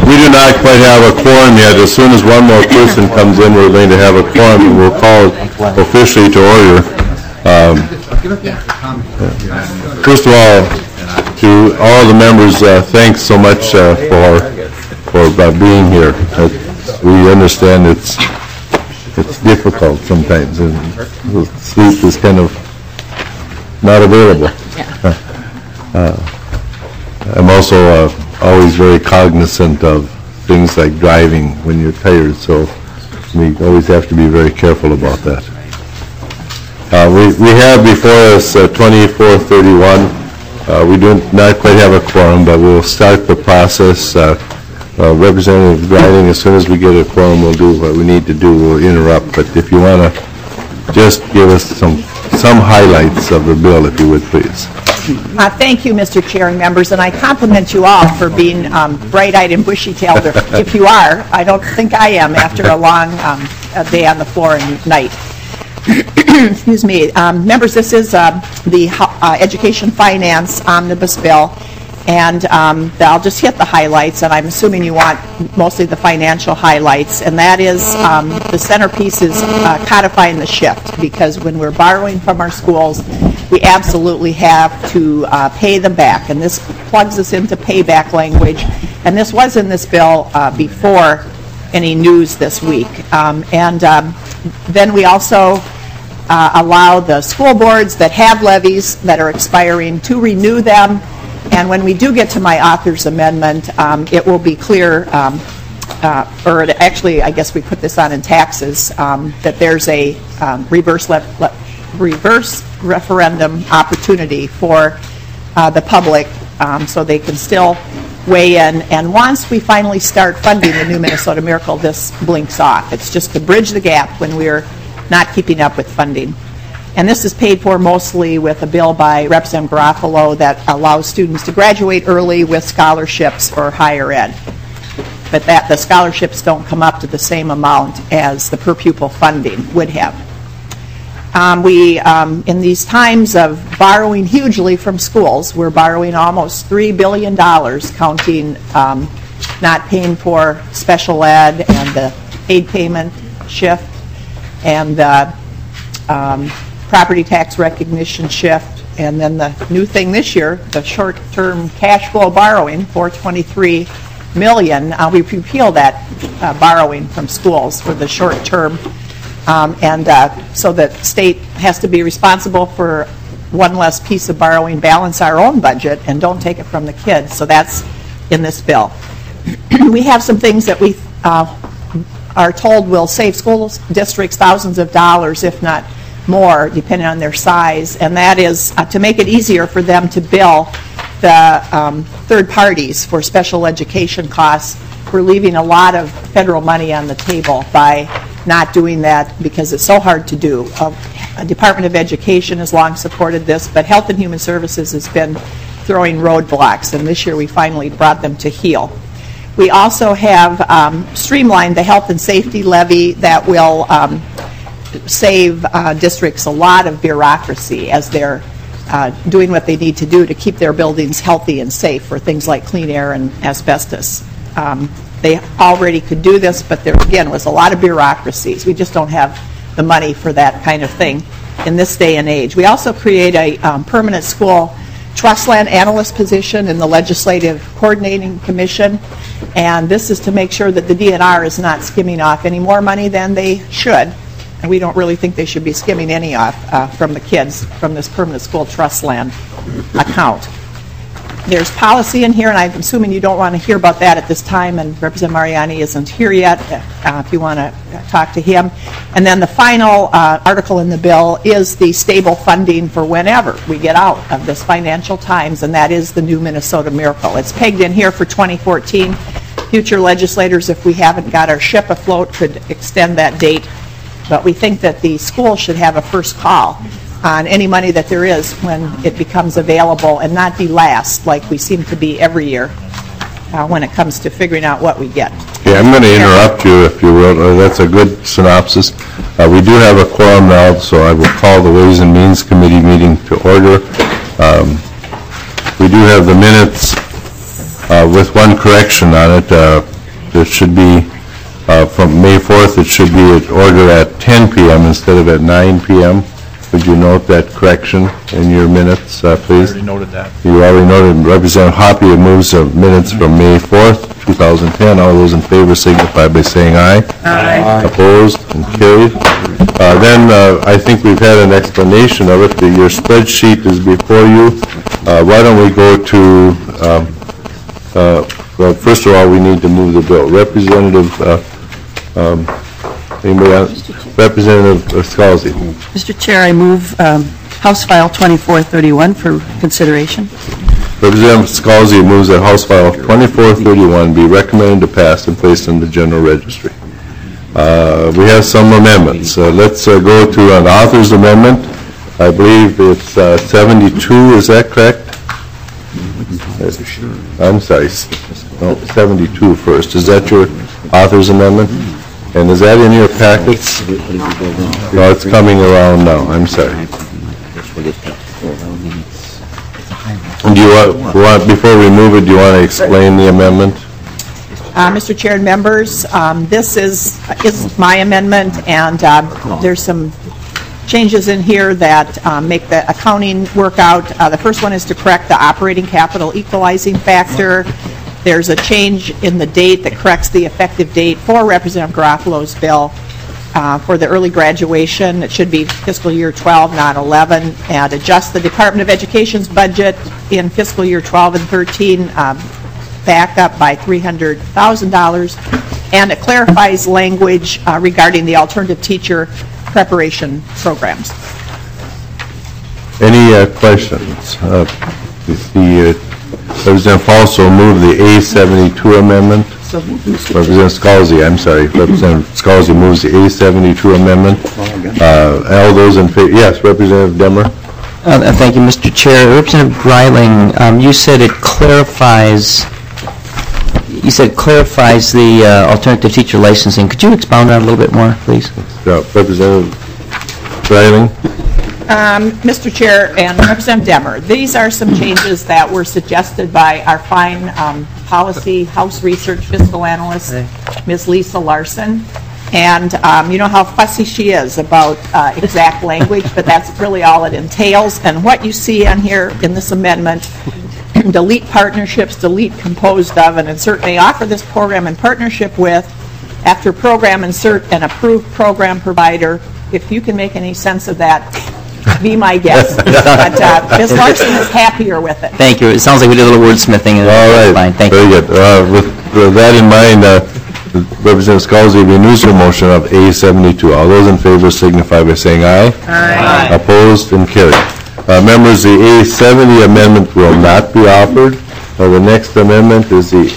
We do not quite have a quorum yet. As soon as one more person comes in, we're going to have a quorum, and we'll call it officially to order. First of all, to all the members, thanks so much for being here. We understand it's difficult sometimes, and sleep is kind of not available. I'm also always very cognizant of things like driving when you're tired, so we always have to be very careful about that. We have before us 2431. We do not quite have a quorum, but we'll start the process. Representative Greiling, as soon as we get a quorum, we'll do what we need to do. We'll interrupt, but if you want to just give us some highlights of the bill, if you would, please. Thank you, Mr. Chair and members, and I compliment you all for being bright-eyed and bushy-tailed. If you are, I don't think I am after a long day on the floor and night. Excuse me. Members, this is the Education Finance Omnibus Bill, and I'll just hit the highlights, and I'm assuming you want mostly the financial highlights, and that is the centerpiece is codifying the shift, because when we're borrowing from our schools, we absolutely have to pay them back, and this plugs us into payback language, and this was in this bill before any news this week. Then we also allow the school boards that have levies that are expiring to renew them, and when we do get to my author's amendment, it will be clear, or actually I guess we put this on in taxes, that there's a reverse referendum opportunity for the public, so they can still weigh in. And once we finally start funding the New Minnesota Miracle, this blinks off. It's just to bridge the gap when we're not keeping up with funding. And this is paid for mostly with a bill by Representative Garofalo that allows students to graduate early with scholarships for higher ed. But the scholarships don't come up to the same amount as the per pupil funding would have. In these times of borrowing hugely from schools, we're borrowing almost $3 billion, counting not paying for special ed and the aid payment shift and the property tax recognition shift, and then the new thing this year, the short-term cash flow borrowing, $423 million. We repeal that borrowing from schools for the short term. So the state has to be responsible for one less piece of borrowing, balance our own budget, and don't take it from the kids. So that's in this bill. We have some things that we are told will save school districts thousands of dollars, if not more, depending on their size, and that is to make it easier for them to bill the third parties for special education costs. We're leaving a lot of federal money on the table by not doing that because it's so hard to do. Department of Education has long supported this, but Health and Human Services has been throwing roadblocks, and this year we finally brought them to heel. We also have streamlined the health and safety levy that will save districts a lot of bureaucracy as they're doing what they need to do to keep their buildings healthy and safe for things like clean air and asbestos. They already could do this, but there again was a lot of bureaucracies. We just don't have the money for that kind of thing in this day and age. We also create a permanent school trust land analyst position in the Legislative Coordinating Commission, and this is to make sure that the DNR is not skimming off any more money than they should, and we don't really think they should be skimming any off from the kids from this permanent school trust land account. There's policy in here, and I'm assuming you don't want to hear about that at this time, and Representative Mariani isn't here yet if you want to talk to him. And then the final article in the bill is the stable funding for whenever we get out of this financial times, and that is the New Minnesota Miracle. It's pegged in here for 2014. Future legislators, if we haven't got our ship afloat, could extend that date, but we think that the school should have a first call on any money that there is when it becomes available and not be last like we seem to be every year when it comes to figuring out what we get. Okay, I'm going to interrupt you if you will. That's a good synopsis. We do have a quorum now, so I will call the Ways and Means Committee meeting to order. We do have the minutes with one correction on it. It should be, from May 4th, it should be in order at 10 p.m. instead of at 9 p.m. Would you note that correction in your minutes, please? I already noted that. You already noted. Representative Hoppe moves the minutes from May 4th, 2010. All those in favor signify by saying aye. Aye. Opposed and carried. Then I think we've had an explanation of it. Your spreadsheet is before you. Why don't we go to, well, first of all, we need to move the bill. Representative, anybody else? Representative Scalzi. Mr. Chair, I move House File 2431 for consideration. Representative Scalzi moves that House File 2431 be recommended to pass and placed in the General Registry. We have some amendments. Let's go to an author's amendment. I believe it's 72, is that correct? I'm sorry, no, 72 first. Is that your author's amendment? And is that in your packets? No, it's coming around now. I'm sorry. Do you want, before we move it, do you want to explain the amendment? Mr. Chair and members, this is my amendment, and there's some changes in here that make the accounting work out. The first one is to correct the operating capital equalizing factor. There's a change in the date that corrects the effective date for Representative Garofalo's bill for the early graduation. It should be fiscal year 12, not 11, and adjust the Department of Education's budget in fiscal year 12 and 13 back up by $300,000, and it clarifies language regarding the alternative teacher preparation programs. Any questions? Representative also moved the A72 amendment. Representative Scalzi, I'm sorry. Representative Scalzi moves the A72 amendment. All those in favor? Yes, Representative Demmer. Thank you, Mr. Chair. Representative Greiling, you said it clarifies. You said clarifies the alternative teacher licensing. Could you expound on it a little bit more, please? Representative Greiling. Mr. Chair and Representative Demmer, these are some changes that were suggested by our fine policy house research fiscal analyst, Ms. Lisa Larson. And you know how fussy she is about exact language, but that's really all it entails. And what you see on here in this amendment, delete partnerships, delete composed of, and insert may offer this program in partnership with, after program, insert an approved program provider. If you can make any sense of that, be my guest. But Ms. Larson is happier with it. Thank you. It sounds like we did a little wordsmithing. All right. Fine. Thank Very you. good. With that in mind, Representative Scalzi renews her motion of A72. All those in favor signify by saying aye. Aye. Opposed and carried. Members, the A70 amendment will not be offered. The next amendment is the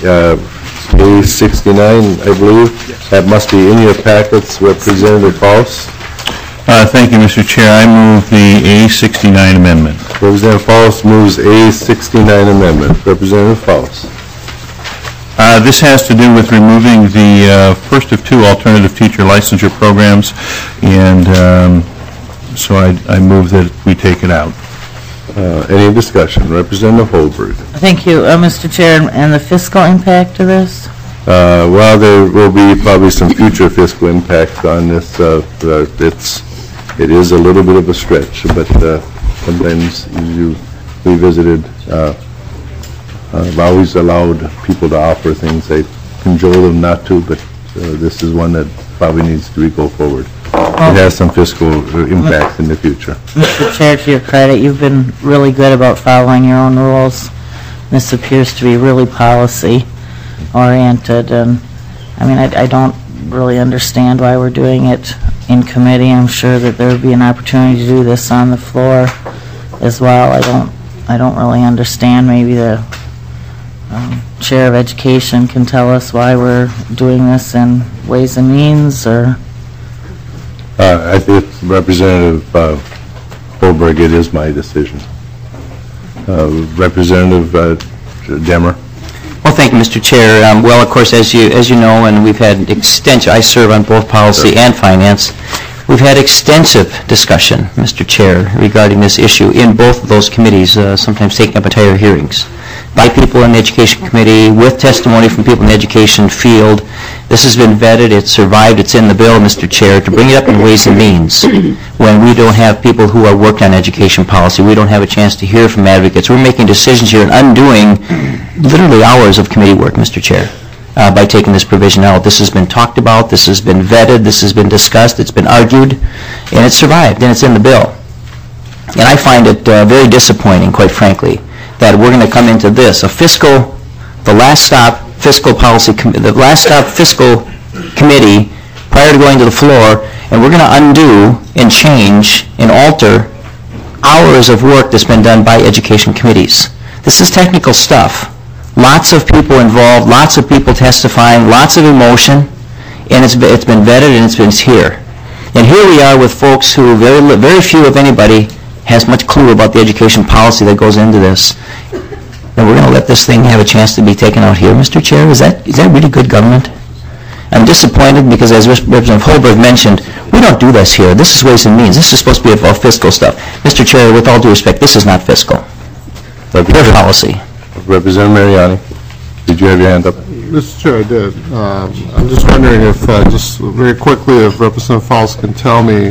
A69, I believe. That must be in your packets. Representative Faust. Thank you, Mr. Chair. I move the A69 amendment. Representative Faust moves A69 amendment. Representative Faust. This has to do with removing the first of two alternative teacher licensure programs, and so I move that we take it out. Any discussion? Representative Holberg. Thank you, Mr. Chair. And the fiscal impact of this? Well, there will be probably some future fiscal impact on this. It is a little bit of a stretch, but sometimes you revisited. I've always allowed people to offer things. I cajole them not to, but this is one that probably needs to go forward. It has some fiscal impact in the future. Mr. Chair, to your credit, you've been really good about following your own rules. This appears to be really policy-oriented, and I mean, I don't really understand why we're doing it in committee. I'm sure that there would be an opportunity to do this on the floor as well. I don't really understand. Maybe the Chair of Education can tell us why we're doing this in Ways and Means, or... I think Representative Holberg, it is my decision. Representative Demmer. Well, thank you, Mr. Chair. Well, of course, as you know, and we've had extensive, I serve on both policy and finance, we've had extensive discussion, Mr. Chair, regarding this issue in both of those committees, sometimes taking up entire hearings. by people in the Education Committee, with testimony from people in the education field. This has been vetted, it's survived, it's in the bill, Mr. Chair, to bring it up in Ways and Means. When we don't have people who are working on education policy, we don't have a chance to hear from advocates. We're making decisions here and undoing literally hours of committee work, Mr. Chair, by taking this provision out. This has been talked about, this has been vetted, this has been discussed, it's been argued, and it's survived, and it's in the bill. And I find it very disappointing, quite frankly, that we're going to come into this, the last stop fiscal committee prior to going to the floor, and we're going to undo and change and alter hours of work that's been done by education committees. This is technical stuff. Lots of people involved, lots of people testifying, lots of emotion, and it's been vetted and it's been here. And here we are with folks who very few, if anybody, has much clue about the education policy that goes into this. And we're going to let this thing have a chance to be taken out here, Mr. Chair? Is that really good government? I'm disappointed because, as Representative Holberg mentioned, we don't do this here. This is Ways and Means. This is supposed to be about fiscal stuff. Mr. Chair, with all due respect, this is not fiscal. Pure policy. Representative Mariani, did you have your hand up? Mr. Chair, I did. I'm just wondering if, just very quickly, if Representative Faust can tell me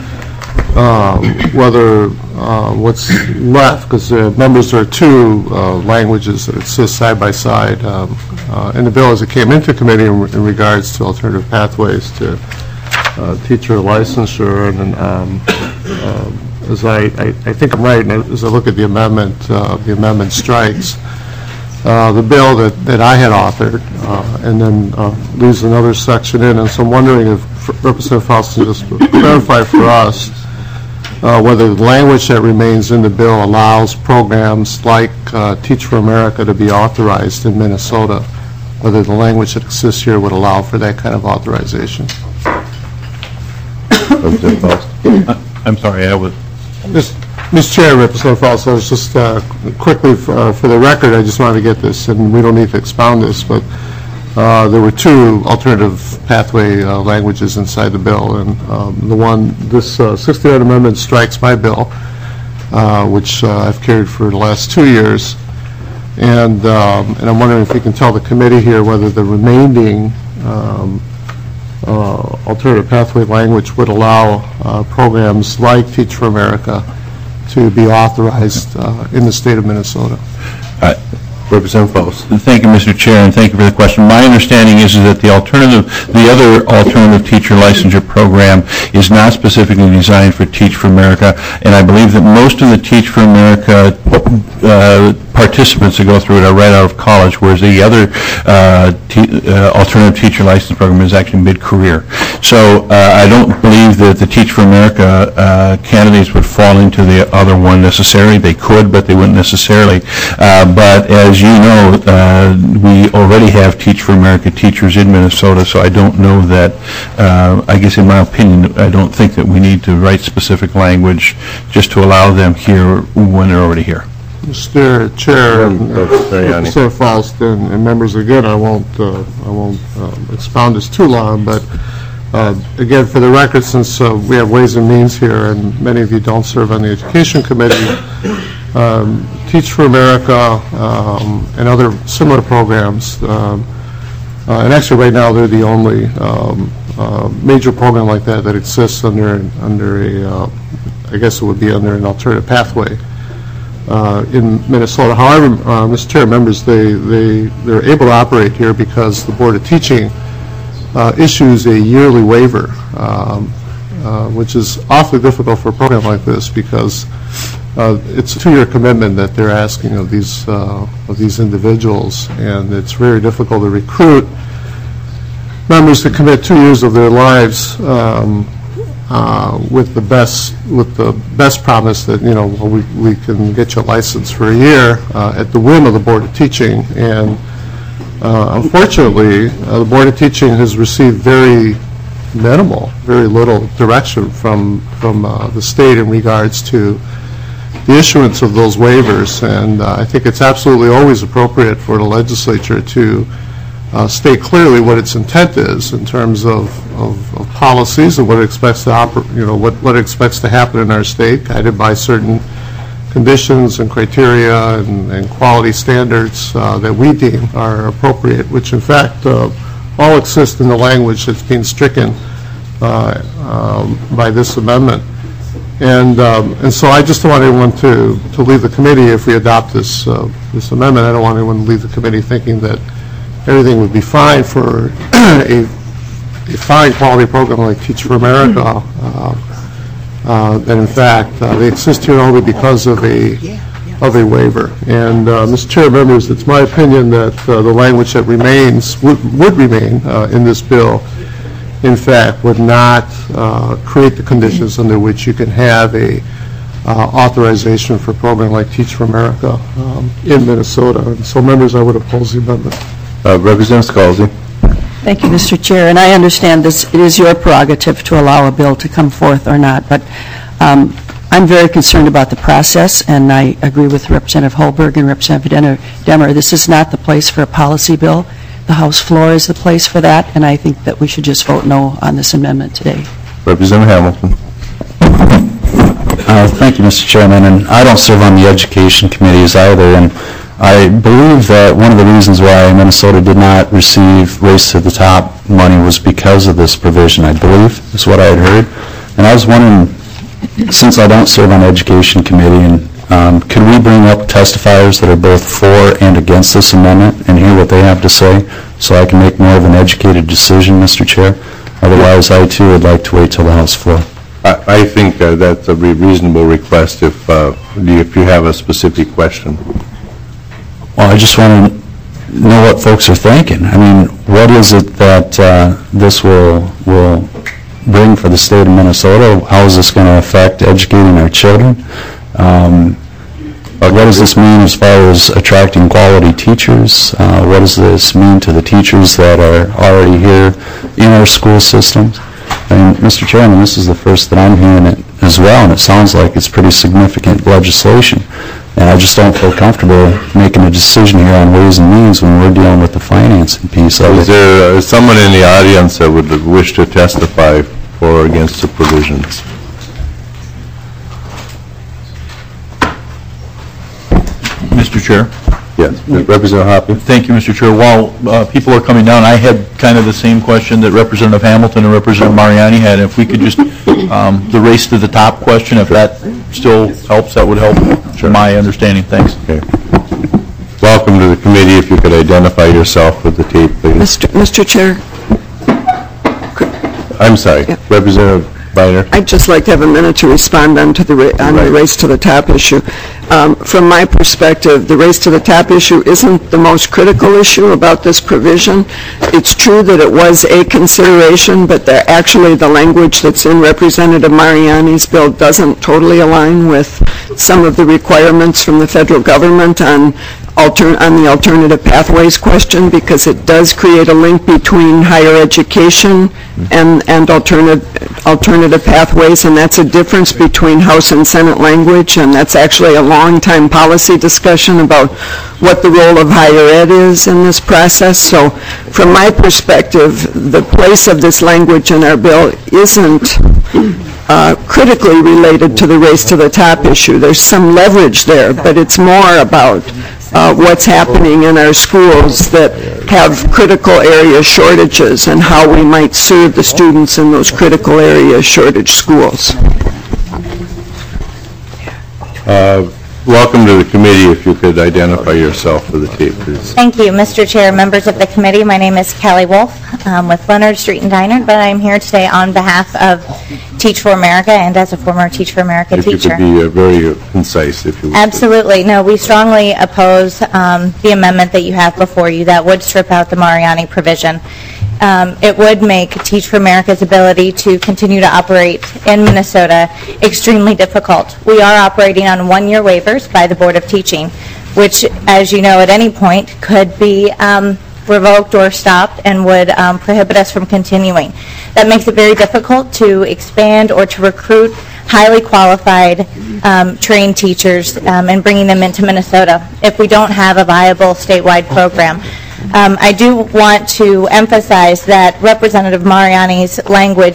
whether what's left, because members, there are two languages that exist side by side in the bill as it came into committee in regards to alternative pathways to teacher licensure, and as I think I'm right, and as I look at the amendment strikes the bill that I had authored, and then leaves another section in, and so I'm wondering if Representative Faust can just clarify for us whether the language that remains in the bill allows programs like Teach for America to be authorized in Minnesota, whether the language that exists here would allow for that kind of authorization. Representative Faust. I'm sorry, I was... Mr. Chair, Representative Faust, I was just quickly for the record, I just wanted to get this, and we don't need to expound this, but there were two alternative pathway languages inside the bill, and this 69 amendment strikes my bill, which I've carried for the last 2 years, and I'm wondering if you can tell the committee here whether the remaining alternative pathway language would allow programs like Teach for America to be authorized in the state of Minnesota. Representative Faust. Thank you, Mr. Chair, and thank you for the question. My understanding is that the other alternative teacher licensure program is not specifically designed for Teach for America, and I believe that most of the Teach for America participants that go through it are right out of college, whereas the other alternative teacher license program is actually mid-career. So I don't believe that the Teach for America candidates would fall into the other one necessarily. They could, but they wouldn't necessarily. But as you know, we already have Teach for America teachers in Minnesota, so I don't know that, I guess in my opinion, I don't think that we need to write specific language just to allow them here when they're already here. Mr. Chair, Mr. Faust, and members, again, I won't expound this too long, but again, for the record, since we have Ways and Means here, and many of you don't serve on the Education Committee, Teach for America and other similar programs, and actually right now they're the only major program like that exists under a, I guess it would be under an alternative pathway in Minnesota. However, Mr. Chair, members, they're able to operate here because the Board of Teaching issues a yearly waiver, which is awfully difficult for a program like this because it's a 2-year commitment that they're asking of these individuals, and it's very difficult to recruit members to commit 2 years of their lives with the best promise that we can get you a license for a year at the whim of the Board of Teaching. And unfortunately, the Board of Teaching has received very little direction from the state in regards to the issuance of those waivers. And I think it's absolutely always appropriate for the legislature to state clearly what its intent is in terms of policies and what it expects to what it expects to happen in our state, guided by certain conditions and criteria and quality standards that we deem are appropriate, which in fact all exist in the language that's being stricken by this amendment. And so I just don't want anyone to leave the committee if we adopt this amendment. I don't want anyone to leave the committee thinking that everything would be fine for a fine quality program like Teach for America. That in fact they exist here only because of a waiver. And Mr. Chair, members, it's my opinion that the language that remains would remain in this bill, in fact, would not create the conditions under which you can have a authorization for a program like Teach for America in Minnesota. And so, members, I would oppose the amendment. Representative Scalzi. Thank you, Mr. Chair, and I understand this, it is your prerogative to allow a bill to come forth or not, but I'm very concerned about the process, and I agree with Representative Holberg and Representative Demmer. This is not the place for a policy bill. The House floor is the place for that, and I think that we should just vote no on this amendment today. Representative Hamilton. Thank you, Mr. Chairman, and I don't serve on the Education Committees either, and I believe that one of the reasons why Minnesota did not receive Race to the Top money was because of this provision, I believe, is what I had heard. And I was wondering, since I don't serve on the Education Committee, and could we bring up testifiers that are both for and against this amendment and hear what they have to say so I can make more of an educated decision, Mr. Chair? Otherwise, I too would like to wait till the House floor. I think that's a reasonable request if you have a specific question. Well, I just want to know what folks are thinking. I mean, what is it that this will bring for the state of Minnesota? How is this going to affect educating our children? What does this mean as far as attracting quality teachers? What does this mean to the teachers that are already here in our school systems? I mean, Mr. Chairman, this is the first that I'm hearing it as well, and it sounds like it's pretty significant legislation. And I just don't feel comfortable making a decision here on Ways and Means when we're dealing with the financing piece of it. Is there someone in the audience that would wish to testify for or against the provisions? Mr. Chair. Yes. Representative Hoppe. Thank you, Mr. Chair. While people are coming down, I had kind of the same question that Representative Hamilton and Representative Mariani had. If we could just, the Race to the Top question, if that still helps, that would help my understanding. Thanks. Okay. Welcome to the committee. If you could identify yourself with the tape, please. Mr. Chair. I'm sorry. Yeah. Representative Biner. I'd just like to have a minute to respond on the Race to the Top issue. From my perspective, the Race to the Top issue isn't the most critical issue about this provision. It's true that it was a consideration, but actually the language that's in Representative Mariani's bill doesn't totally align with some of the requirements from the federal government on the alternative pathways question, because it does create a link between higher education and alternative pathways, and that's a difference between House and Senate language, and that's actually a long-time policy discussion about what the role of higher ed is in this process. So from my perspective, the place of this language in our bill isn't critically related to the Race to the Top issue. There's some leverage there, but it's more about what's happening in our schools that have critical area shortages and how we might serve the students in those critical area shortage schools. Welcome to the committee. If you could identify yourself for the tape, please. Thank you, Mr. Chair, members of the committee. My name is Callie Wolf with Leonard Street and Diner, but I'm here today on behalf of Teach for America and as a former Teach for America teacher. If you could be very concise, if you would. Absolutely. No, we strongly oppose the amendment that you have before you that would strip out the Mariani provision. It would make Teach for America's ability to continue to operate in Minnesota extremely difficult. We are operating on one-year waivers by the Board of Teaching, which, as you know, at any point could be revoked or stopped and would prohibit us from continuing. That makes it very difficult to expand or to recruit highly qualified trained teachers and bringing them into Minnesota if we don't have a viable statewide program. I do want to emphasize that Representative Mariani's language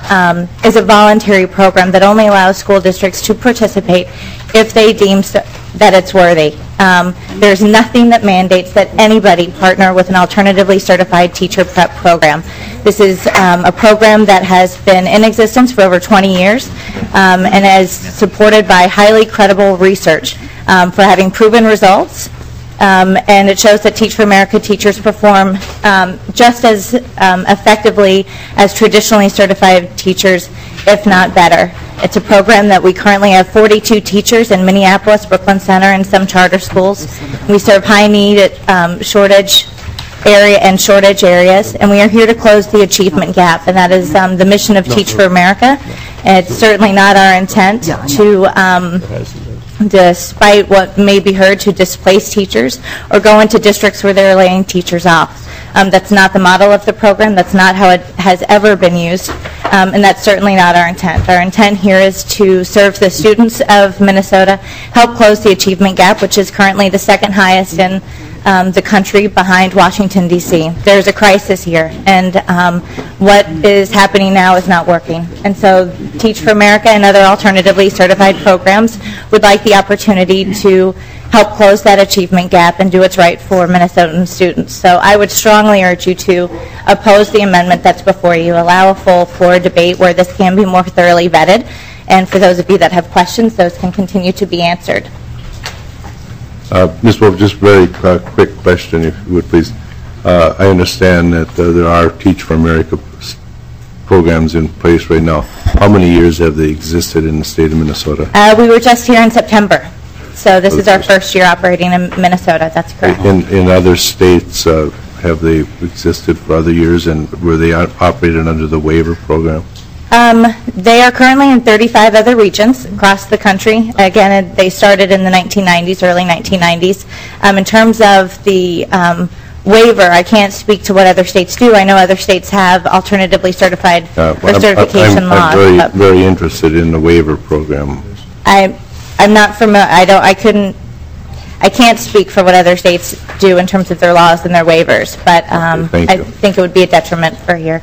is a voluntary program that only allows school districts to participate if they deem that it's worthy. There's nothing that mandates that anybody partner with an alternatively certified teacher prep program. This is a program that has been in existence for over 20 years and is supported by highly credible research for having proven results. And it shows that Teach for America teachers perform just as effectively as traditionally certified teachers, if not better. It's a program that we currently have 42 teachers in Minneapolis, Brooklyn Center, and some charter schools. We serve high need shortage areas, and we are here to close the achievement gap, and that is the mission of Teach for America. And it's certainly not our intent to despite what may be heard, to displace teachers or go into districts where they're laying teachers off. That's not the model of the program. That's not how it has ever been used, and that's certainly not our intent. Our intent here is to serve the students of Minnesota, help close the achievement gap, which is currently the second highest in the country behind Washington, D.C. There's a crisis here, and what is happening now is not working. And so Teach for America and other alternatively certified programs would like the opportunity to help close that achievement gap and do what's right for Minnesotan students. So I would strongly urge you to oppose the amendment that's before you, allow a full floor debate where this can be more thoroughly vetted, and for those of you that have questions, those can continue to be answered. Ms. Wolf, just very quick question, if you would, please. I understand that there are Teach for America programs in place right now. How many years have they existed in the state of Minnesota? We were just here in September, so this is our first year operating in Minnesota. That's correct. In other states, have they existed for other years, and were they operated under the waiver program? They are currently in 35 other regions across the country. Again, they started in the 1990s, early 1990s. In terms of the waiver, I can't speak to what other states do. I know other states have alternatively certified or certification laws. I'm very interested in the waiver program. I'm not familiar. I can't speak for what other states do in terms of their laws and their waivers, but I think it would be a detriment for here.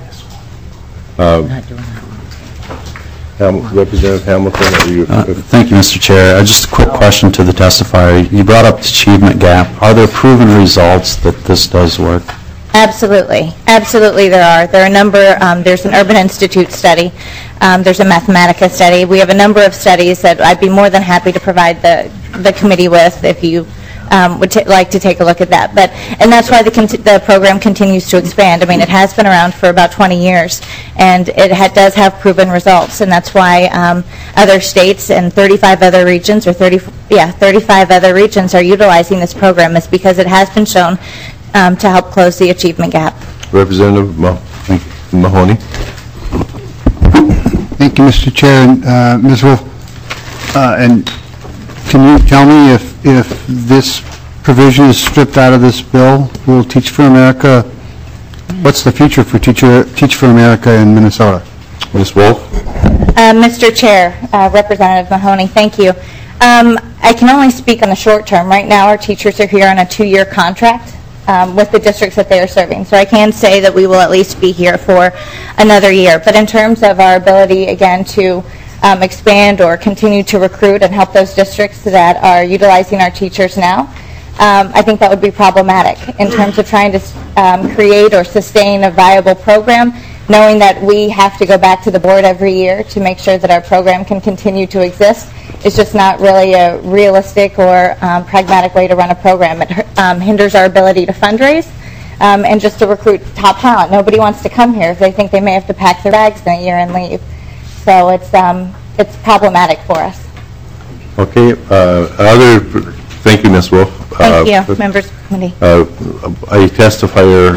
Representative Hamilton, thank you, Mr. Chair. Just a quick question to the testifier. You brought up the achievement gap. Are there proven results that this does work? Absolutely. Absolutely there are. There are a number, there's an Urban Institute study, there's a Mathematica study. We have a number of studies that I'd be more than happy to provide the committee with if you would like to take a look at that. And that's why the program continues to expand. I mean, it has been around for about 20 years, and it does have proven results, and that's why other states and 35 other regions, or 35 other regions are utilizing this program, is because it has been shown to help close the achievement gap. Representative Mahoney. Thank you, Mr. Chair. And Ms. Wolf, and can you tell me if this provision is stripped out of this bill, will Teach for America, what's the future for Teach for America in Minnesota? Ms. Wolf. Mr. Chair, Representative Mahoney, thank you. I can only speak on the short term. Right now our teachers are here on a 2-year contract with the districts that they are serving. So I can say that we will at least be here for another year. But in terms of our ability, again, to expand or continue to recruit and help those districts that are utilizing our teachers now, I think that would be problematic in terms of trying to create or sustain a viable program, knowing that we have to go back to the board every year to make sure that our program can continue to exist. It's just not really a realistic or pragmatic way to run a program. It hinders our ability to fundraise and just to recruit top talent. Nobody wants to come here if they think they may have to pack their bags in a year and leave. So it's problematic for us. Okay. Thank you, Ms. Wolf. Thank you, members of the committee. A testifier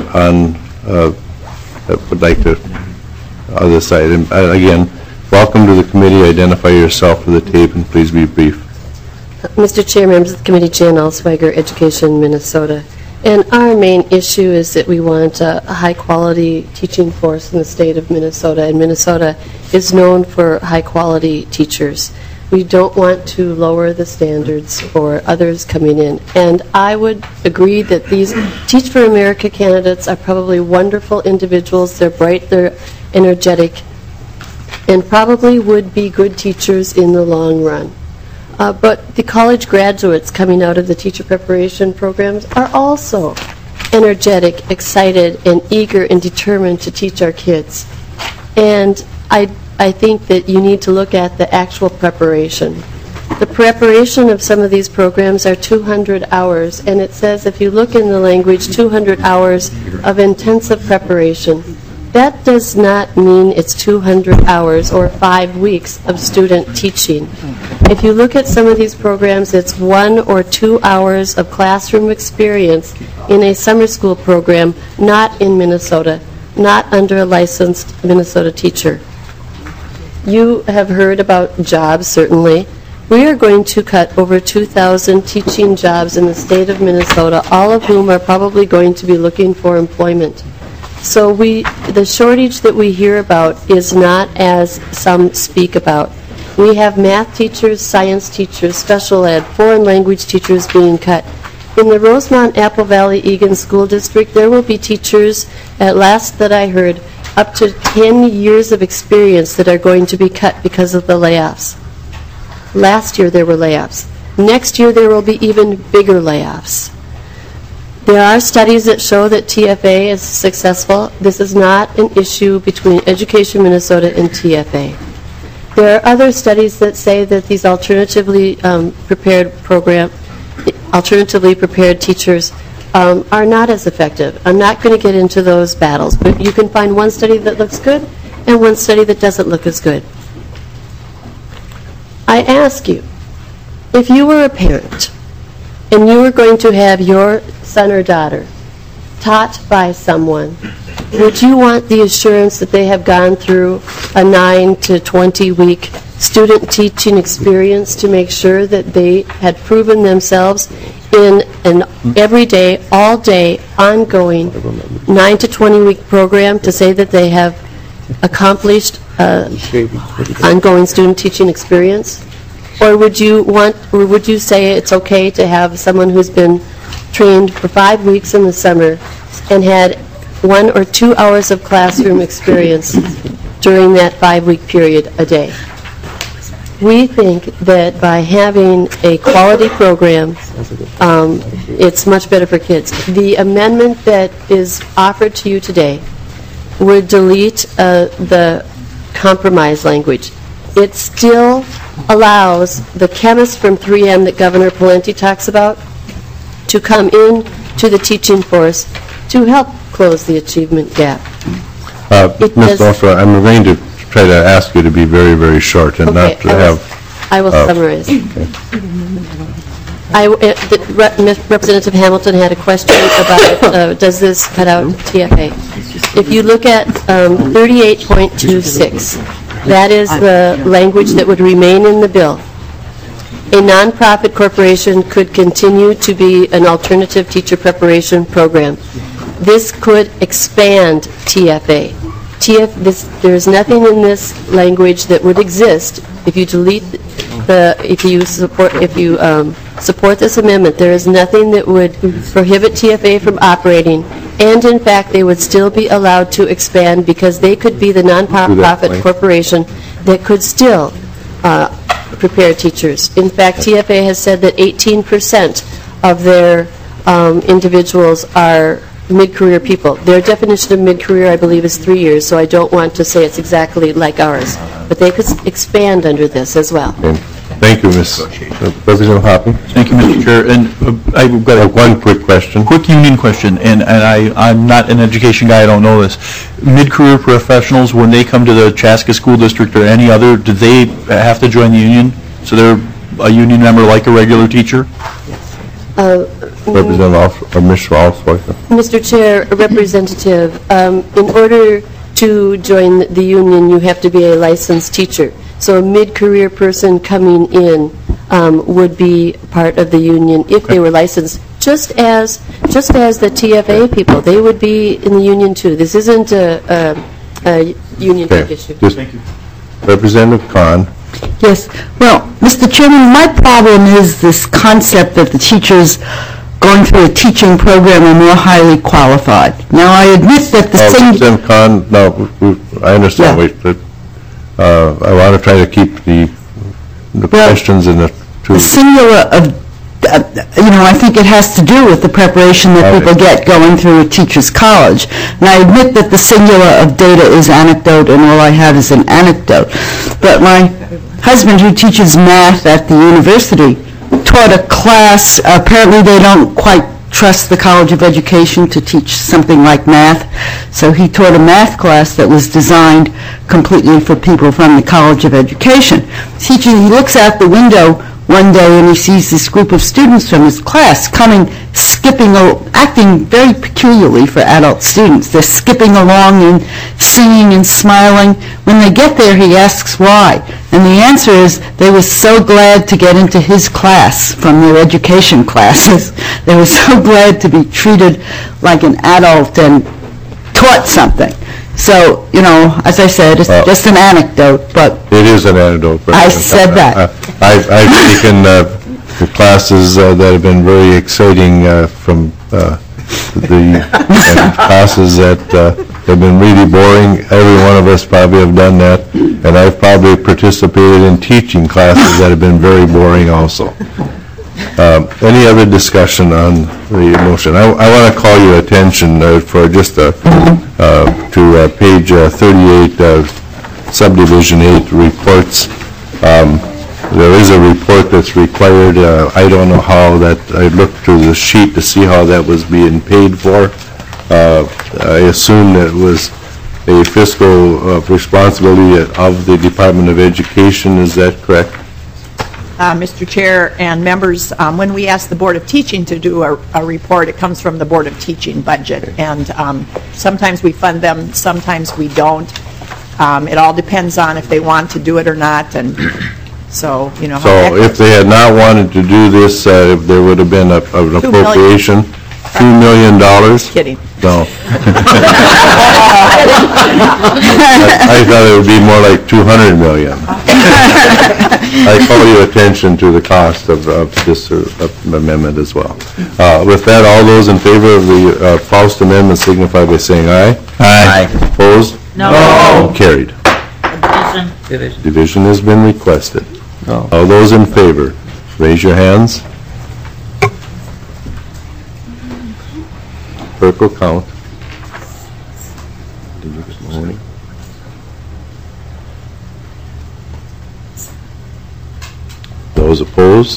would like to other side. And again, welcome to the committee. Identify yourself for the tape and please be brief. Mr. Chair, members of the committee, Jan Alswager, Education, Minnesota. And our main issue is that we want a high-quality teaching force in the state of Minnesota, and Minnesota is known for high-quality teachers. We don't want to lower the standards for others coming in. And I would agree that these Teach for America candidates are probably wonderful individuals. They're bright, they're energetic. and probably would be good teachers in the long run. But the college graduates coming out of the teacher preparation programs are also energetic, excited, and eager and determined to teach our kids. And I think that you need to look at the actual preparation. The preparation of some of these programs are 200 hours, and it says, if you look in the language, 200 hours of intensive preparation. That does not mean it's 200 hours or 5 weeks of student teaching. If you look at some of these programs, it's 1 or 2 hours of classroom experience in a summer school program, not in Minnesota, not under a licensed Minnesota teacher. You have heard about jobs, certainly. We are going to cut over 2,000 teaching jobs in the state of Minnesota, all of whom are probably going to be looking for employment. So the shortage that we hear about is not as some speak about. We have math teachers, science teachers, special ed, foreign language teachers being cut. In the Rosemont Apple Valley Egan School District, there will be teachers, at last that I heard, up to 10 years of experience that are going to be cut because of the layoffs. Last year there were layoffs. Next year there will be even bigger layoffs. There are studies that show that TFA is successful. This is not an issue between Education Minnesota and TFA. There are other studies that say that these alternatively prepared teachers are not as effective. I'm not going to get into those battles, but you can find one study that looks good and one study that doesn't look as good. I ask you, if you were a parent and you were going to have your son or daughter taught by someone, would you want the assurance that they have gone through a 9 to 20 week student teaching experience to make sure that they had proven themselves in an everyday, all day, ongoing 9 to 20 week program to say that they have accomplished ongoing student teaching experience? Or would you say it's okay to have someone who's been trained for 5 weeks in the summer and had 1 or 2 hours of classroom experience during that 5-week period a day? We think that by having a quality program, it's much better for kids. The amendment that is offered to you today would delete the compromise language. It still allows the chemist from 3M that Governor Pawlenty talks about to come in to the teaching force to help close the achievement gap. Ms. Ofra, I'm going to try to ask you to be very, very short and not to have... I will summarize. Representative Hamilton had a question about does this cut out TFA. If you look at 38.26, that is the language that would remain in the bill. A nonprofit corporation could continue to be an alternative teacher preparation program. This could expand TFA. There's nothing in this language that would exist if you support this amendment. There is nothing that would prohibit TFA from operating, and in fact, they would still be allowed to expand because they could be the nonprofit corporation that could still prepare teachers. In fact, TFA has said that 18% of their individuals are mid-career people. Their definition of mid-career, I believe, is 3 years, so I don't want to say it's exactly like ours. But they could expand under this as well. Thank you, Ms. President Hoppe. Thank you, Mr. Chair. And I've got one quick question. Quick union question, and I'm not an education guy, I don't know this. Mid-career professionals, when they come to the Chaska School District or any other, do they have to join the union? So they're a union member like a regular teacher? Mr. Chair, Representative, in order to join the union, you have to be a licensed teacher. So a mid-career person coming in would be part of the union if they were licensed, just as the TFA people. They would be in the union too. This isn't a union issue. Thank you. Representative Kahn. Yes. Well, Mr. Chairman, my problem is this concept that the teachers going through a teaching program are more highly qualified. Now, I admit that the Representative Kahn, no, I understand. Yeah. I want to try to keep the questions in the two. The singular of, I think it has to do with the preparation that people get going through a teacher's college. And I admit that the singular of data is anecdote, and all I have is an anecdote. But my husband, who teaches math at the university, taught a class. Apparently they don't quite trust the College of Education to teach something like math. So he taught a math class that was designed completely for people from the College of Education. He looks out the window one day and he sees this group of students from his class coming, skipping, acting very peculiarly for adult students. They're skipping along and singing and smiling. When they get there, he asks why. And the answer is they were so glad to get into his class from their education classes. They were so glad to be treated like an adult and taught something. So, as I said, it's just an anecdote, but... It is an anecdote. I said that. I've taken the classes that have been very exciting from the classes that have been really boring. Every one of us probably have done that, and I've probably participated in teaching classes that have been very boring also. Any other discussion on the motion? I want to call your attention for just to page 38, subdivision 8 reports. There is a report that's required. I don't know how that. I looked through the sheet to see how that was being paid for. I assume that it was a fiscal responsibility of the Department of Education. Is that correct? Mr. Chair and members, when we ask the Board of Teaching to do a report, it comes from the Board of Teaching budget. And sometimes we fund them, sometimes we don't. It all depends on if they want to do it or not. And so, how So if they had not wanted to do this, if there would have been an appropriation, $2 million? Kidding. No. I thought it would be more like $200 million. I call your attention to the cost of this amendment as well. With that, all those in favor of the Faust amendment signify by saying aye. Aye. Opposed? No. Carried. Division has been requested. No. All those in favor, raise your hands. Clerk will count. Those opposed?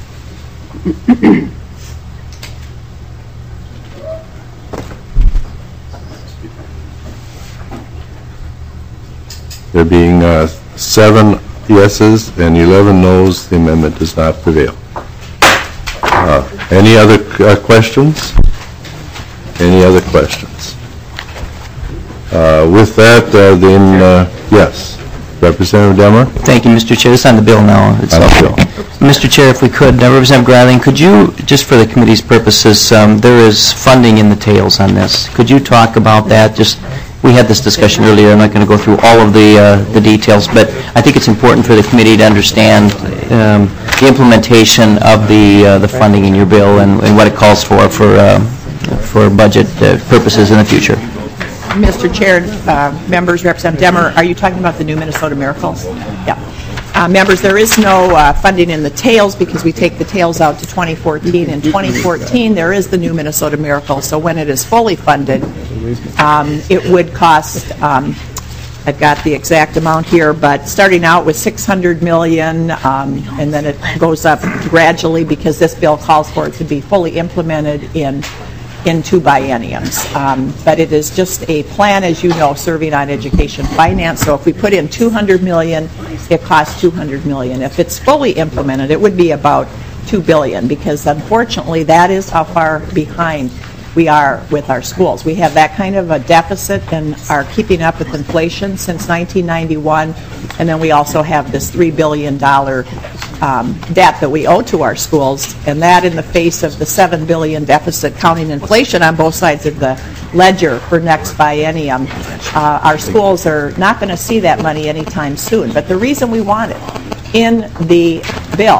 There being 7 yeses and 11 noes, the amendment does not prevail. Any other questions? Any other questions? With that, then, yes. Representative Demmer? Thank you, Mr. Chair. It's on the bill now. Mr. Chair, if we could, Representative Greiling, could you, just for the committee's purposes, there is funding in the tails on this. Could you talk about that? We had this discussion earlier. I'm not going to go through all of the details, but I think it's important for the committee to understand the implementation of the funding in your bill and what it calls for budget purposes in the future. Mr. Chair, members, Representative Demmer, are you talking about the new Minnesota Miracles? Yeah. Members, there is no funding in the tails because we take the tails out to 2014. In 2014, there is the new Minnesota Miracle. So when it is fully funded, it would cost, I've got the exact amount here, but starting out with $600 million, and then it goes up gradually because this bill calls for it to be fully implemented in 2 bienniums. But it is just a plan, as you know, serving on education finance. So if we put in $200 million, it costs $200 million. If it's fully implemented, it would be about $2 billion because unfortunately that is how far behind we are with our schools. We have that kind of a deficit and are keeping up with inflation since 1991, and then we also have this $3 billion debt that we owe to our schools, and that in the face of the $7 billion deficit counting inflation on both sides of the ledger for next biennium. Our schools are not going to see that money anytime soon, but the reason we want it in the bill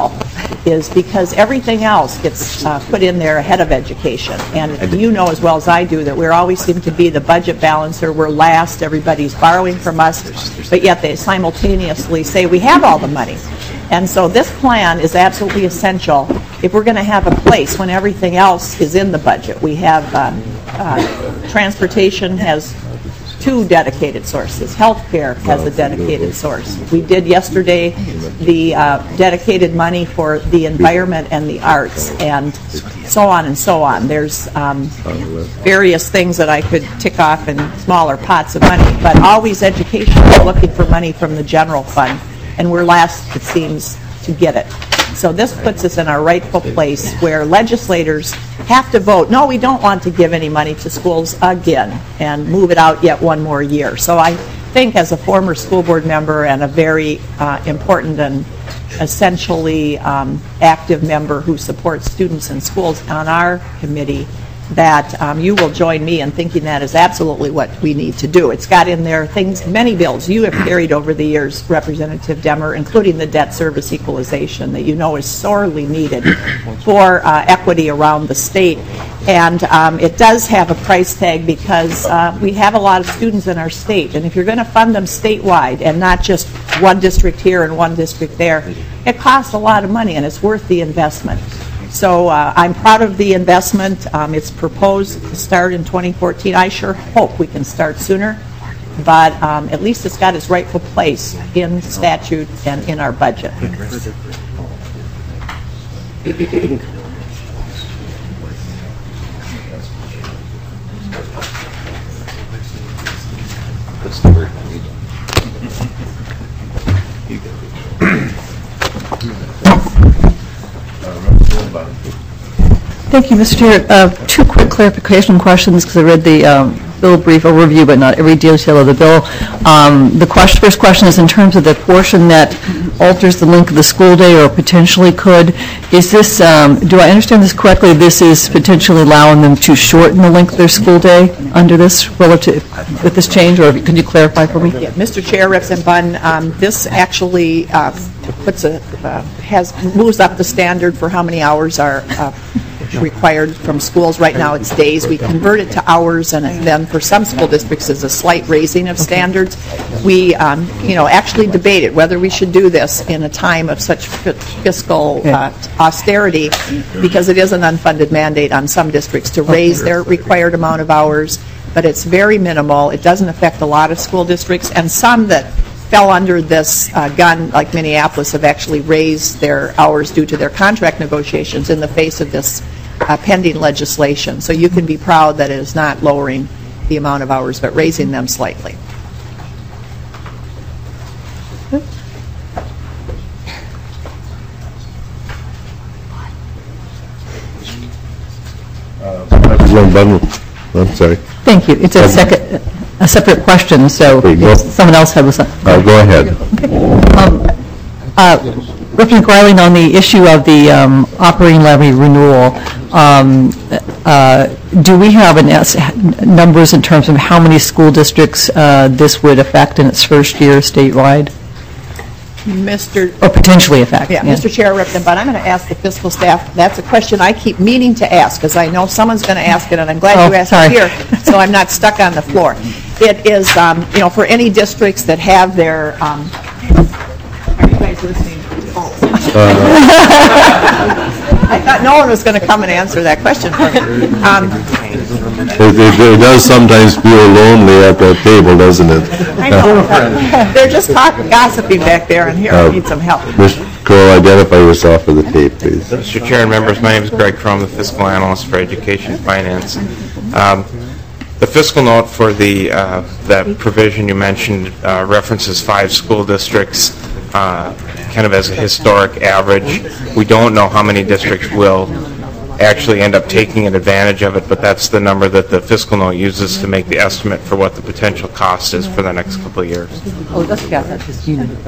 is because everything else gets put in there ahead of education. And you know as well as I do that we always seem to be the budget balancer. We're last. Everybody's borrowing from us, but yet they simultaneously say we have all the money. And so this plan is absolutely essential if we're going to have a place when everything else is in the budget. We have transportation has 2 dedicated sources. Healthcare has a dedicated source. We did yesterday the dedicated money for the environment and the arts, and so on and so on. There's various things that I could tick off in smaller pots of money, but always education is looking for money from the general fund, and we're last, it seems, to get it. So this puts us in our rightful place where legislators have to vote, no, we don't want to give any money to schools again, and move it out yet one more year. So I think as a former school board member and a very important and essentially active member who supports students and schools on our committee, that you will join me in thinking that is absolutely what we need to do. It's got in there things, many bills you have carried over the years, Representative Demmer, including the debt service equalization that you know is sorely needed for equity around the state. And it does have a price tag because we have a lot of students in our state, and if you're going to fund them statewide and not just one district here and one district there, it costs a lot of money and it's worth the investment. So I'm proud of the investment. It's proposed to start in 2014. I sure hope we can start sooner, but at least it's got its rightful place in statute and in our budget. Thank you, Mr. Chair. 2 quick clarification questions because I read the bill brief overview, but not every detail of the bill. The first question is in terms of the portion that alters the length of the school day or potentially could. Is this, do I understand this correctly, this is potentially allowing them to shorten the length of their school day under this relative, with this change, or could you clarify for me? Yeah, Mr. Chair, Representative Bunn, this actually moves up the standard for how many hours are required from schools. Right now it's days. We convert it to hours, and then for some school districts is a slight raising of standards. We actually debated whether we should do this in a time of such fiscal austerity, because it is an unfunded mandate on some districts to raise their required amount of hours, but it's very minimal. It doesn't affect a lot of school districts, and some that fell under this gun, like Minneapolis, have actually raised their hours due to their contract negotiations in the face of this pending legislation. So you can be proud that it is not lowering the amount of hours, but raising them slightly. I'm sorry. Thank you. It's a separate question, so if someone else has a... Go ahead. Representative Greiling, on the issue of the operating levy renewal, do we have numbers in terms of how many school districts this would affect in its first year statewide? Or potentially affect? Yeah, Mr. Chair, Representative Bunn, I'm going to ask the fiscal staff. That's a question I keep meaning to ask, because I know someone's going to ask it, and I'm glad you asked it here, so I'm not stuck on the floor. It is, for any districts that have their... are you guys listening? I thought no one was going to come and answer that question for me. It does sometimes feel lonely at that table, doesn't it? I know. They're just gossiping back there, and here I need some help. Mr. Kroll, identify yourself for the tape, please. Mr. Chair and members, my name is Greg Crum, the fiscal analyst for education and finance. The fiscal note for that provision you mentioned references 5 school districts kind of as a historic average. We don't know how many districts will actually end up taking advantage of it, but that's the number that the fiscal note uses to make the estimate for what the potential cost is for the next couple of years. Oh, that's got that. Just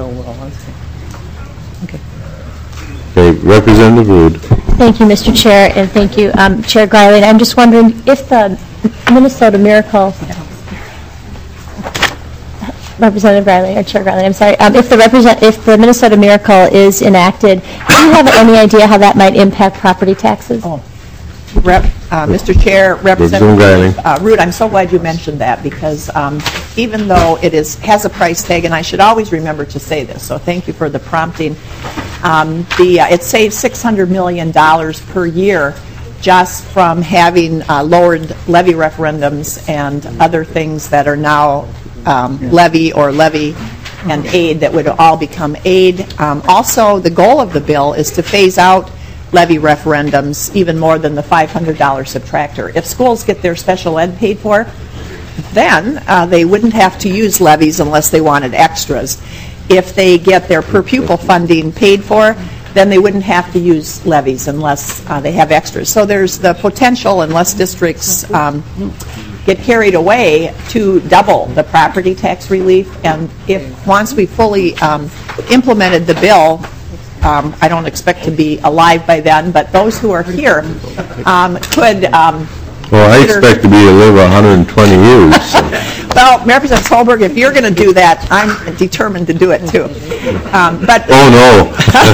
Okay, Representative Rood. Thank you, Mr. Chair, and thank you, Chair Greiling. I'm just wondering if the Minnesota Miracle Representative Riley, or Chair Riley, I'm sorry. If the Minnesota Miracle is enacted, do you have any idea how that might impact property taxes? Mr. Chair, Representative Root, I'm so glad you mentioned that, because even though it has a price tag, and I should always remember to say this, so thank you for the prompting, it saves $600 million per year just from having lowered levy referendums and other things that are now levy and aid that would all become aid. Also, the goal of the bill is to phase out levy referendums even more than the $500 subtractor. If schools get their special ed paid for, then they wouldn't have to use levies unless they wanted extras. If they get their per pupil funding paid for, then they wouldn't have to use levies unless they have extras. So there's the potential, unless districts get carried away, to double the property tax relief. And if once we fully implemented the bill, I don't expect to be alive by then, but those who are here could... well, I expect to be to live 120 years. Well, Representative Holberg, if you're going to do that, I'm determined to do it too. But oh no!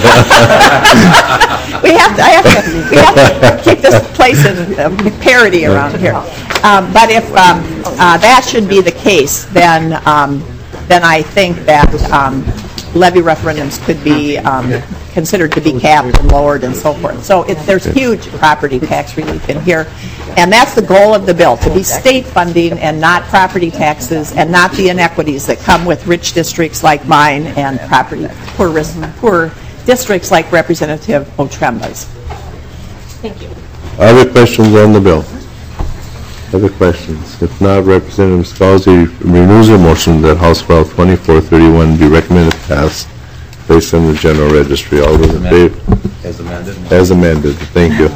we have to keep this place in parity around here. But if that should be the case, then I think that levy referendums could be considered to be capped and lowered and so forth. So there's huge property tax relief in here. And that's the goal of the bill, to be state funding and not property taxes and not the inequities that come with rich districts like mine and poor districts like Representative Otremba's. Thank you. Other questions on the bill? Other questions? If not, Representative Scalzi renews her motion that House File 2431 be recommended passed based on the general registry. All those in favor? As amended. As amended. Thank you.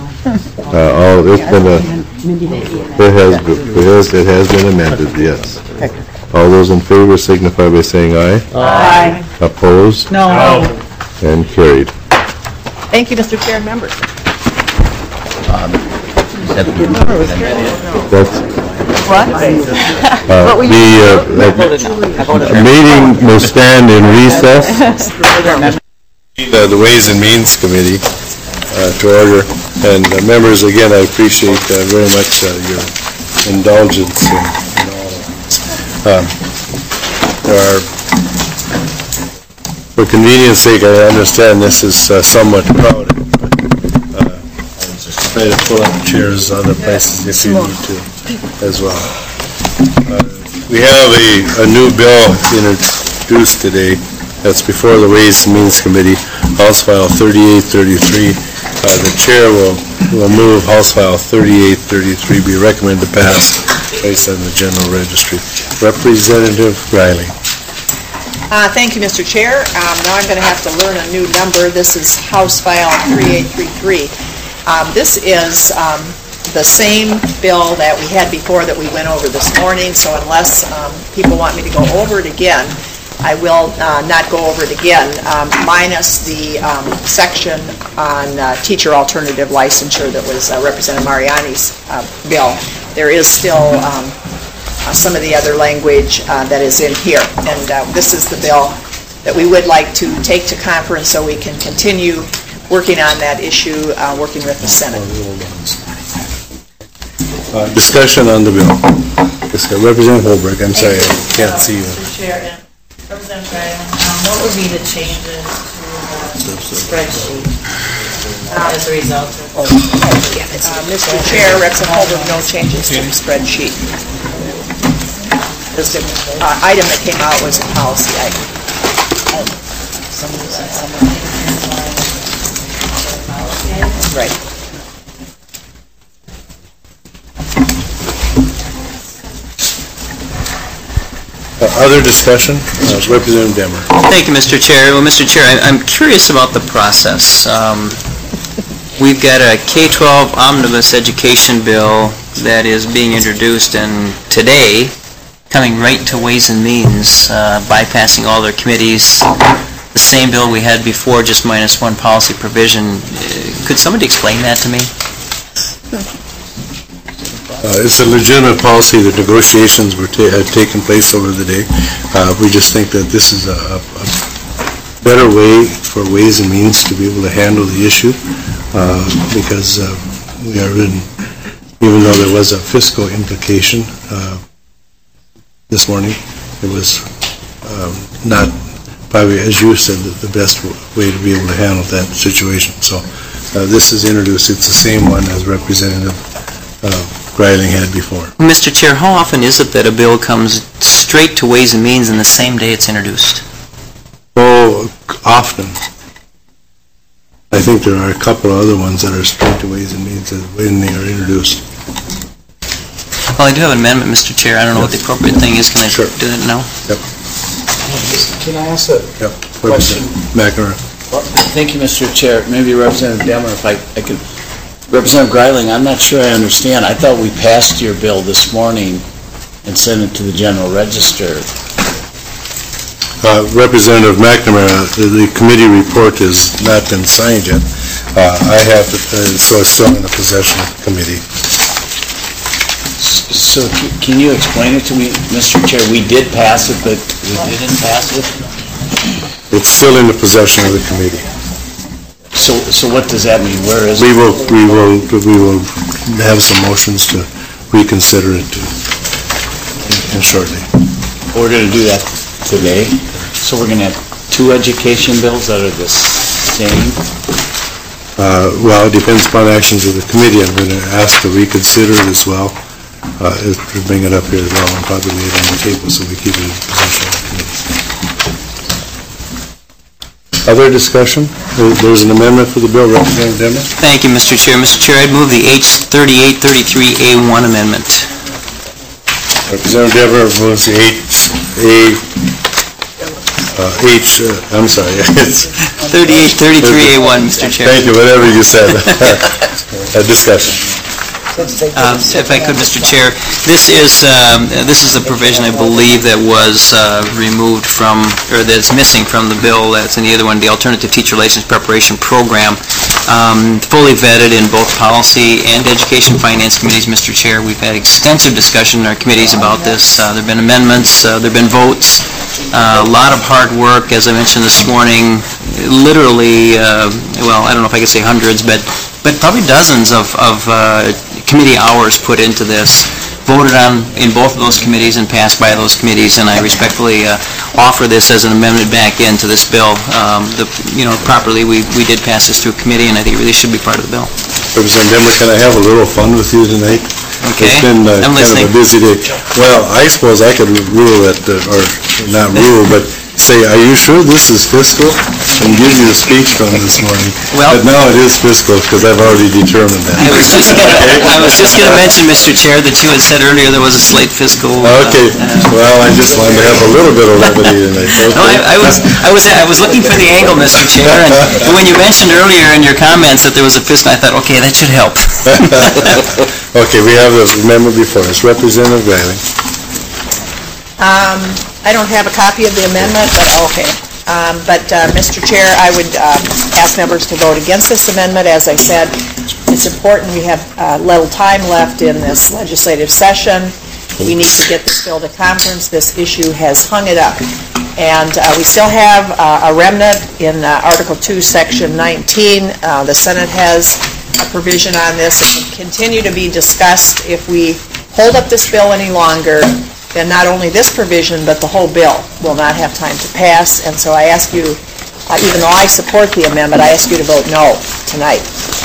It has been amended. Yes. All those in favor signify by saying aye. Aye. Opposed? No. And carried. Thank you, Mr. Chair and members. The meeting will stand in recess. The Ways and Means Committee to order. And members, again, I appreciate very much your indulgence in all of this. For convenience sake, I understand this is somewhat crowded, but I'll just try to pull up chairs other places if you need to as well. We have a new bill introduced today that's before the Ways and Means Committee, House File 3833. The chair will move House File 3833 be recommended to pass based on the general registry. Representative Riley. Thank you, Mr. Chair. Now I'm going to have to learn a new number. This is House File 3833. This is the same bill that we had before that we went over this morning, so unless people want me to go over it again, I will not go over it again, minus the section on teacher alternative licensure that was Representative Mariani's bill. There is still some of the other language that is in here. And this is the bill that we would like to take to conference so we can continue working on that issue, working with the Senate. Discussion on the bill. Representative Holbrook, I'm sorry, I can't see you. Mr. Chair, and Representative Ryan, what would be the changes to the spreadsheet as a result of Mr. Chair, Representative Holbrook, no changes to the spreadsheet. This item that came out was a policy item. Right. Other discussion? Representative Demmer. Thank you, Mr. Chair. Well, Mr. Chair, I'm curious about the process. We've got a K-12 omnibus education bill that is being introduced, and today, coming right to Ways and Means, bypassing all their committees, the same bill we had before, just minus one policy provision. Could somebody explain that to me? It's a legitimate policy. The negotiations had taken place over the day. We just think that this is a better way for Ways and Means to be able to handle the issue because we are in, even though there was a fiscal implication this morning, it was not probably, as you said, the best way to be able to handle that situation. So this is introduced. It's the same one as Representative Greiling had before. Mr. Chair, how often is it that a bill comes straight to Ways and Means in the same day it's introduced? Oh, often. I think there are a couple of other ones that are straight to Ways and Means when they are introduced. Well, I do have an amendment, Mr. Chair. I don't know what the appropriate thing is. Can I do that now? Yep. Can I ask a question? McNamara. Thank you, Mr. Chair. Maybe Representative Demmer, if I could. Representative Greiling, I'm not sure I understand. I thought we passed your bill this morning and sent it to the General Register. Representative McNamara, the committee report has not been signed yet. I have it, so it's still in the possession of the committee. So can you explain it to me, Mr. Chair? We did pass it, but we didn't pass it? It's still in the possession of the committee. So what does that mean? Where is it? We will have some motions to reconsider it shortly. We're going to do that today? So we're going to have two education bills that are the same? Well, it depends upon actions of the committee. I'm going to ask to reconsider it as well, to bring it up here as well, and probably lay it on the table so we keep it in possession of the committee. Other discussion? There's an amendment for the bill. Representative Demmer? Thank you, Mr. Chair. Mr. Chair, I'd move the H3833A1 amendment. Representative Demmer moves the I'm sorry. It's 3833A1, Mr. Chair. Thank you, whatever you said. Discussion. If I could, Mr. Chair, this is a provision, I believe, that was removed from, or that's missing from the bill that's in the other one, the Alternative Teacher License Preparation Program. Fully vetted in both Policy and Education Finance Committees, Mr. Chair. We've had extensive discussion in our committees about this. There have been amendments, there have been votes, a lot of hard work, as I mentioned this morning, literally, well, I don't know if I could say hundreds, but probably dozens of committee hours put into this, voted on in both of those committees and passed by those committees, and I respectfully offer this as an amendment back into this bill. Properly, we did pass this through committee, and I think it really should be part of the bill. Representative Demmer, can I have a little fun with you tonight? Okay, it's been I'm kind listening. of a busy day. Well, I suppose I could rule it, or not rule, but say, are you sure this is fiscal? And give you a speech from this morning. Well, but now it is fiscal because I've already determined that. I was just going to mention, Mr. Chair, that you had said earlier there was a slight fiscal. Okay. Well, I just wanted to have a little bit of levity tonight. Okay. No, I was looking for the angle, Mr. Chair, and when you mentioned earlier in your comments that there was a fiscal, I thought, okay, that should help. Okay, we have the amendment before us. Representative Greiling. I don't have a copy of the amendment, but okay. Mr. Chair, I would ask members to vote against this amendment. As I said, it's important. We have little time left in this legislative session. We need to get this bill to conference. This issue has hung it up. And we still have a remnant in Article 2, Section 19. The Senate has a provision on this. It will continue to be discussed. If we hold up this bill any longer, then not only this provision, but the whole bill will not have time to pass. And so I ask you, even though I support the amendment, I ask you to vote no tonight.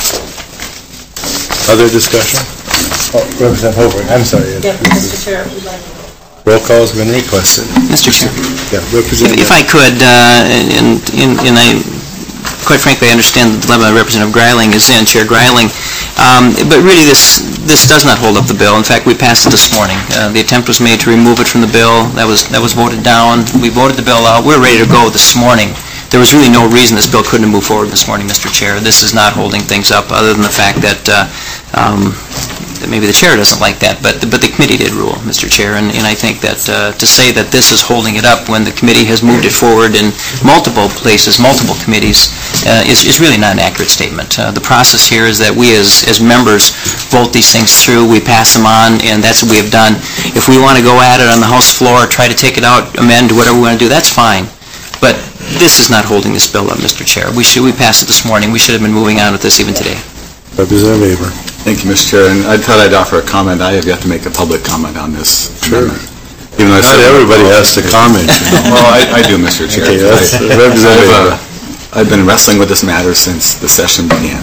Other discussion? Oh, Representative Holbrook, I'm sorry. Yeah, Mr. Chair, roll call has been requested. Mr. Chair. Yeah, Representative. If I could, and I, quite frankly, I understand the dilemma Representative Greiling is in, Chair Greiling, but really this does not hold up the bill. In fact, we passed it this morning. The attempt was made to remove it from the bill. That was voted down. We voted the bill out. We're ready to go this morning. There was really no reason this bill couldn't have moved forward this morning, Mr. Chair. This is not holding things up, other than the fact that maybe the chair doesn't like that, but the committee did rule, Mr. Chair, and I think that to say that this is holding it up when the committee has moved it forward in multiple places, multiple committees, is really not an accurate statement. The process here is that we as members vote these things through, we pass them on, and that's what we have done. If we want to go at it on the House floor, try to take it out, amend, whatever we want to do, that's fine. But this is not holding this bill up, Mr. Chair. We passed it this morning. We should have been moving on with this even today. Representative Weber. Thank you, Mr. Chair, and I thought I'd offer a comment. I have yet to make a public comment on this. Sure. Even though Not everybody has to comment. Well, I do, Mr. Chair. Okay, that's Representative. I've been wrestling with this matter since the session began.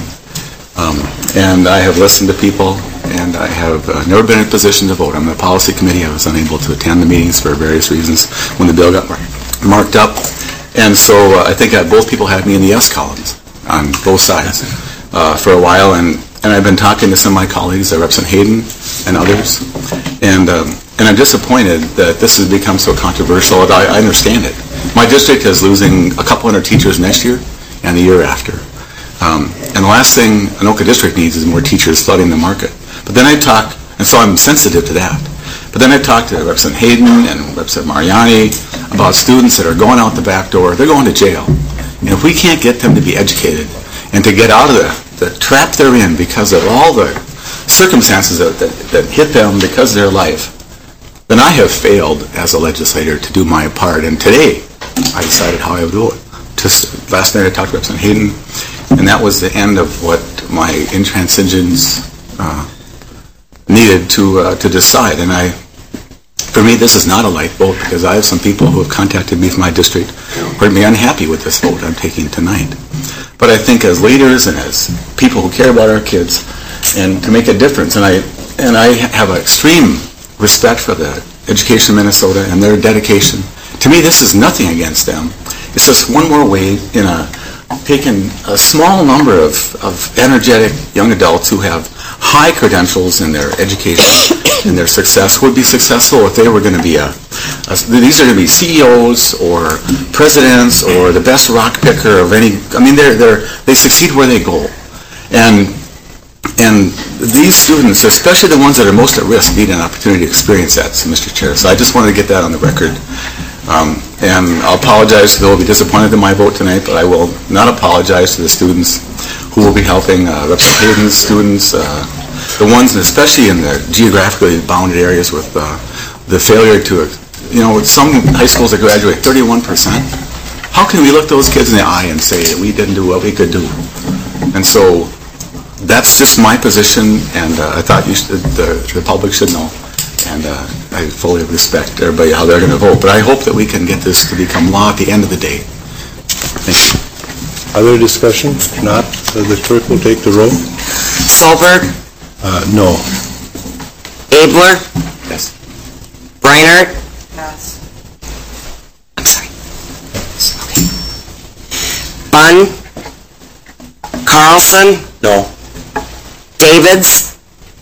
And I have listened to people, and I have never been in a position to vote. I'm in the policy committee. I was unable to attend the meetings for various reasons when the bill got marked up. And so I think both people had me in the yes columns on both sides for a while. And I've been talking to some of my colleagues, Representative Hayden and others. And I'm disappointed that this has become so controversial. I understand it. My district is losing a couple hundred teachers next year and the year after. And the last thing Anoka District needs is more teachers flooding the market. But then I talk, and so I'm sensitive to that. But then I talked to Representative Hayden and Representative Mariani about students that are going out the back door. They're going to jail. And if we can't get them to be educated and to get out of the trap they're in because of all the circumstances that hit them because of their life, then I have failed as a legislator to do my part. And today, I decided how I would do it. Just last night I talked to Representative Hayden, and that was the end of what my intransigence needed to decide. And for me, this is not a light vote, because I have some people who have contacted me from my district who are unhappy with this vote I'm taking tonight. But I think as leaders and as people who care about our kids, and to make a difference, and I have an extreme respect for the Education Minnesota and their dedication. To me, this is nothing against them. It's just one more way in taking a small number of energetic young adults who have high credentials in their education and their success would be successful if they were going to be these are going to be CEOs or presidents or the best rock picker of any. I mean, they succeed where they go, and these students, especially the ones that are most at risk, need an opportunity to experience that, Mr. Chair. So I just wanted to get that on the record. And I'll apologize, they'll be disappointed in my vote tonight, but I will not apologize to the students who will be helping Representative Hayden's students, the ones, especially in the geographically bounded areas with the failure to, some high schools that graduate 31%. How can we look those kids in the eye and say that we didn't do what we could do? And so that's just my position, and I thought the public should know. And I fully respect everybody how they're going to vote. But I hope that we can get this to become law at the end of the day. Thank you. Other discussion? If not, the clerk will take the roll. Solberg? No. Abler? Yes. Breinert? Yes. I'm sorry. Okay. Bunn? Carlson? No. Davids?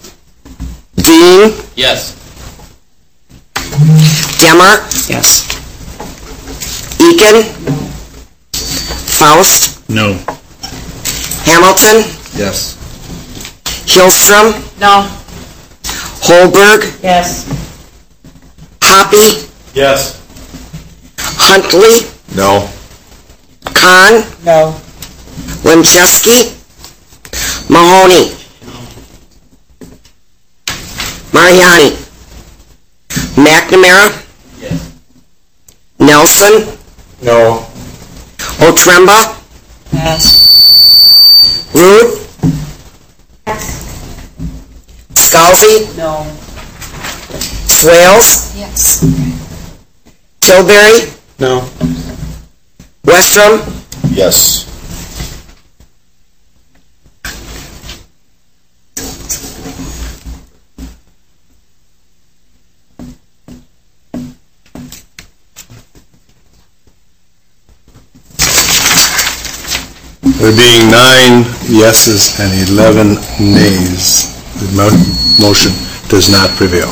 Dean? Yes. Demmer? Yes. Eakin? Faust? No. Hamilton? Yes. Hillstrom? No. Holberg? Yes. Hoppy? Yes. Huntley? No. Kahn? No. Lemcheski? Mahoney? Mariani? McNamara? Yes. Nelson? No. Otremba? Yes. Root? Scalzi? No. Swales? Yes. Tilbury? No. Westrom? Yes. There being 9 yeses and 11 nays, the motion does not prevail.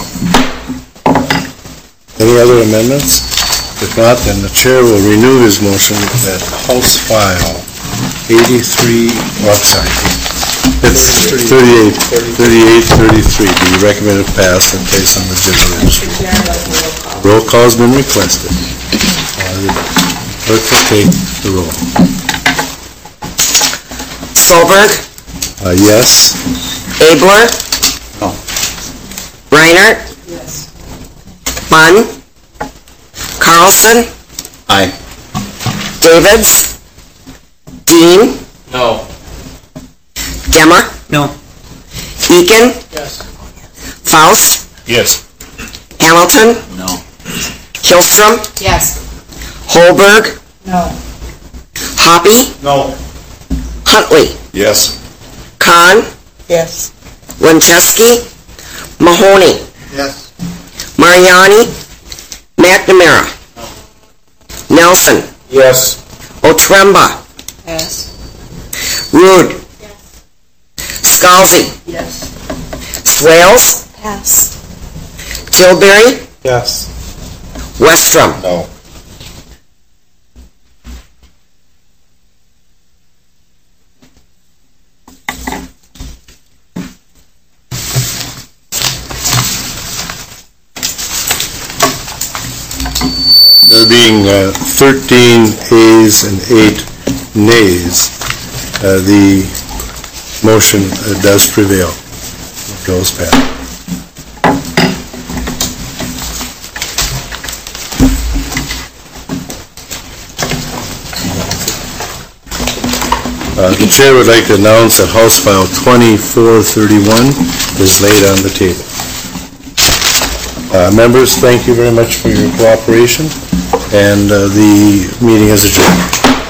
Any other amendments? If not, then the chair will renew his motion that House File 83, It's 38, 33, be recommended pass and place on the general registry. Roll call's been requested. Clerk will take the roll. Solberg, Yes? Abler, No. Reinert, Munn, Carlson, Aye. Davids, Dean, No. Demmer, No. Eakin, Yes. Faust, Yes. Hamilton, No. Killstrom, Yes. Holberg, No. Hoppy, No. Huntley, Yes. Khan, Yes. Winchesky, Mahoney, Yes. Mariani, McNamara, Nelson, Yes. Otremba, Yes. Rude, Scalzi, Yes. Swales, Pass. Tilbury, Yes. Westrom. No. There being 13 ayes and 8 nays, the motion does prevail. Goes past. The chair would like to announce that House File 2431 is laid on the table. Members, thank you very much for your cooperation, and the meeting is adjourned.